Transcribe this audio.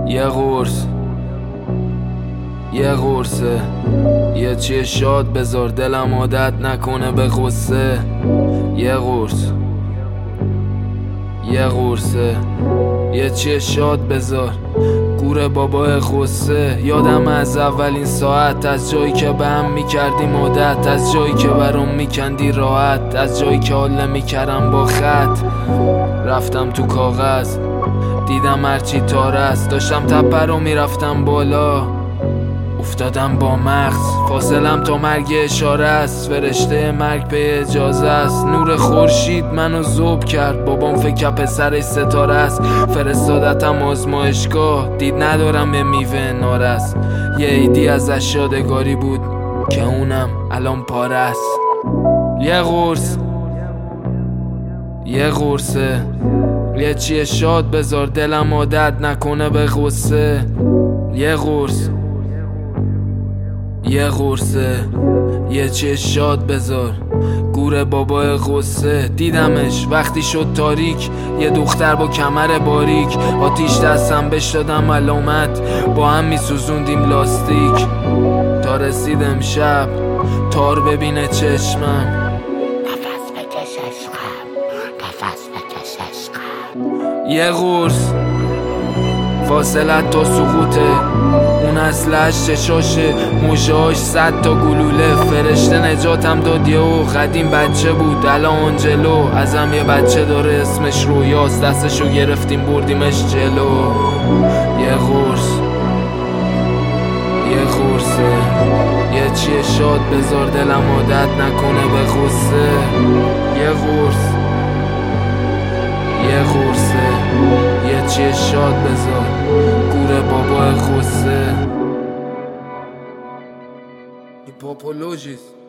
یه قرص، یه قرصه، یه چیه شاد بذار دلم عادت نکنه به غصه. یه قرص، یه قرصه، یه چیه شاد بذار گور بابای غصه. یادم از اولین ساعت، از جایی که به هم میکردیم عادت، از جایی که برام میکندی راحت، از جایی که حال نمیکردم با خط. رفتم تو کاغذ دیدم هرچی تار است، داشتم تپه رو میرفتم بالا، افتادم با مغز. فاصلم تا مرگ اشاره است، فرشته مرگ به اجازه است. نور خورشید منو ذوب کرد، بابام فکر پسرش ستاره است. فرستادتم آزمایشگاه، دید ندارم به میوه نار است. یه عیدی ازش یادگاری بود که اونم الان پاره است. یه قرص، یه قرصه، یه چیه شاد بذار دلم عادت نکنه به غصه. یه قرص، یه قرصه، یه چیه شاد بذار گور بابای غصه. دیدمش وقتی شد تاریک، یه دختر با کمر باریک، آتیش دستم بش دادم علامت، با هم میسوزوندیم لاستیک. تا رسید امشب تار ببینه چشمم. نفس بکش عشقم، نفس بکش عشقم. یه قرص، فاصلت تا سقوطه، اون اصلش چشاشه، موشهاش 100 تا گلوله. فرشته نجاتم داد یهو، قدیم بچه بود الان آنجلو. ازم یه بچه داره اسمش رویاست، دستشو گرفتیم بردیمش جلو. یه قرص، یه قرصه، یه چیه شاد بذار دلم عادت نکنه به غصه. یه قرص، یه قرصه، یه چیه شاد بذار گور بابای غصه. هیپاپولوژیست